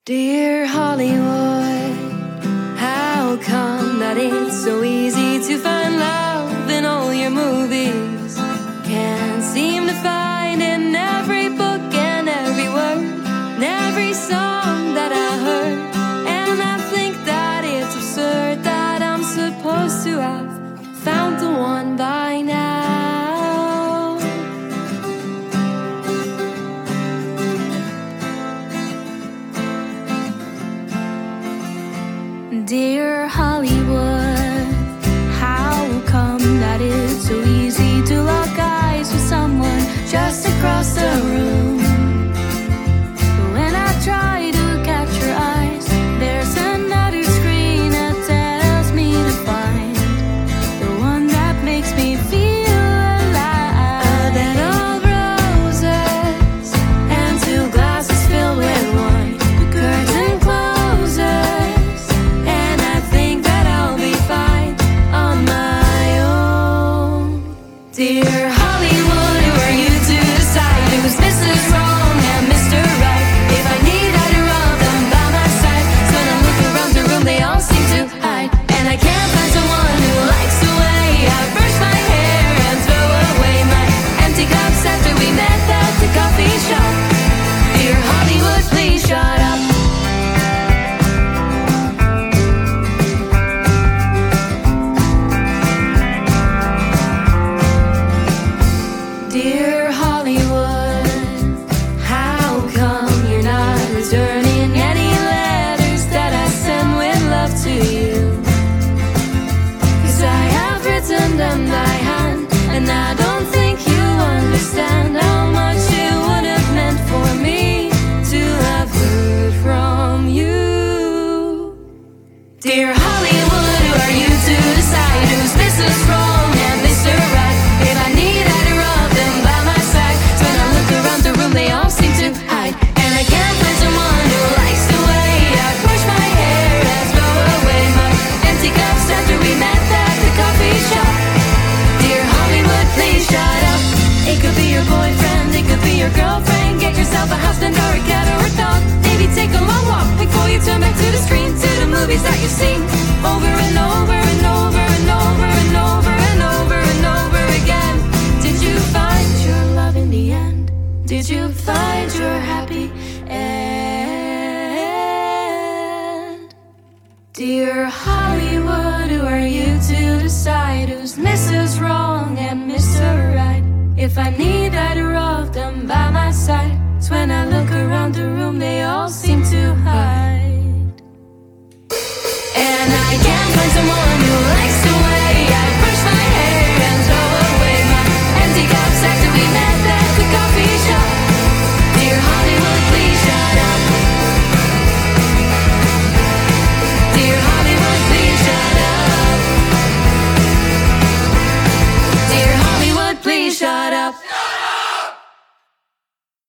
Dear Hollywood, how come that it's so easy to find love in all your movies? Can't seem to find in every book and every word and every song that I heard. And I think that it's absurd that I'm supposed to have found the one by now. Dear Hollywood, how come that it's so easy to lock eyes with someone just across the room? When I try to catch your eyes, there's another screen that tells me to find the one that makes me feel alive. A bed of roses and two glasses filled with wine. The curtain closes and I think that I'll be fine on my own. Dear Hollywood, who are you to decide who's Mrs. Wrong and Mr. Right? If I need either of them by my side, so when I look around the room they all seem to hide, and I can't find someone who likes the way I brush my hair and throw away my empty cups after we met at the coffee shop. Dear Hollywood, please shut up. Dear Hollywood, how come you're not returning any letters that I send with love to you? 'Cause I have written them by hand, and I don't think you understand how much it would have meant for me to have heard from you. Dear Hollywood, who are you to decide who's Mrs. Wrong and Mr. Right? If I need either of them by my side, so when I look around the room they all seem to hide, and I can't find someone who likes the way I brush my hair and throw away my empty cups after we met at the coffee shop. Dear Hollywood, please shut up. It could be your boyfriend, it could be your girlfriend. Get yourself a husband or a cat or a dog. Maybe take a long walk before you turn back to the screen, to the movies that you've seen over and over and over and over and over and over and over again. Did you find your love in the end? Did you find your happy end? Dear Hollywood, who are you to decide who's Mrs. Wrong and Mr. Right? If I need either of them by my side, 'cause when I look around the room they all seem